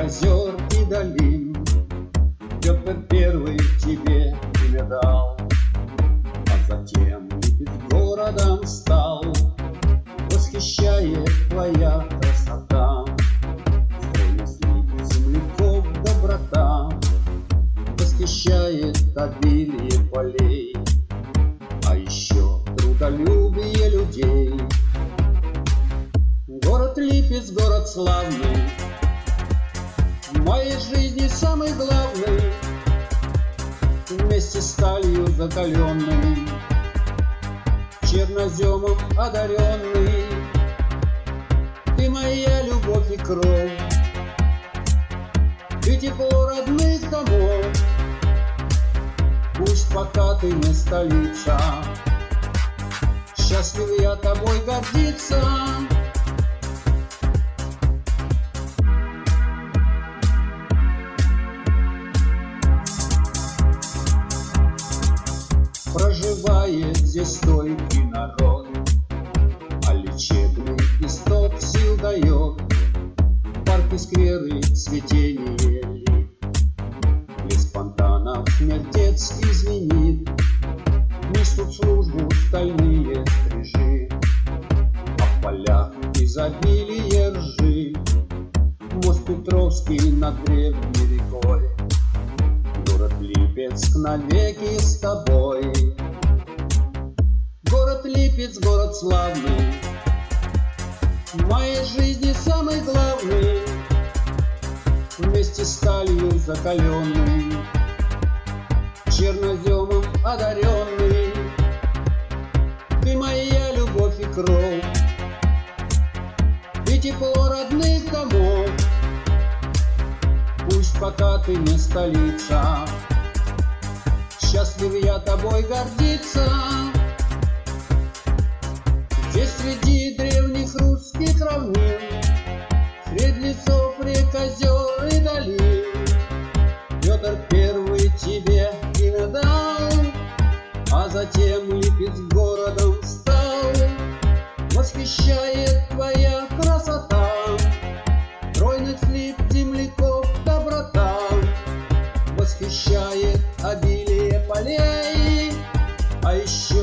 озер и долин. Петр Первый тебе имя дал, а затем Липец городом стал. Восхищает твоя красота, стройность Липец, земляков доброта. Восхищает обилие полей, а еще трудолюбие людей. Город Липец, город славный, в моей жизни самый главный, вместе с сталью закаленной, черноземом одаренный. Ты моя любовь и кровь, ты тепло родных домов. Пусть пока ты не столица, счастлив я тобой гордиться. Проживает здесь стойкий народ, а лечебный исток сил дает. Парки, скверы, цветение лип, лес фонтанов смерть детский звенит. Несут службу стальные стрижи, а в полях изобилие ржи. Мост Петровский над древней рекой, город Липецк навеки с тобой. Город Липец, город славный, в моей жизни самый главный, вместе с сталью закаленной, черноземом одаренный. Ты моя любовь и кровь, и тепло родных домов. Пусть пока ты не столица, счастлив я тобой гордиться. Здесь среди древних русских равнин, среди лесов, рек, озер и долин, Петр Первый тебе имя дал, а затем Липец городом стал. Восхищает твоя красота, стройность Лип, земляков доброта. Восхищает обилие полей, а еще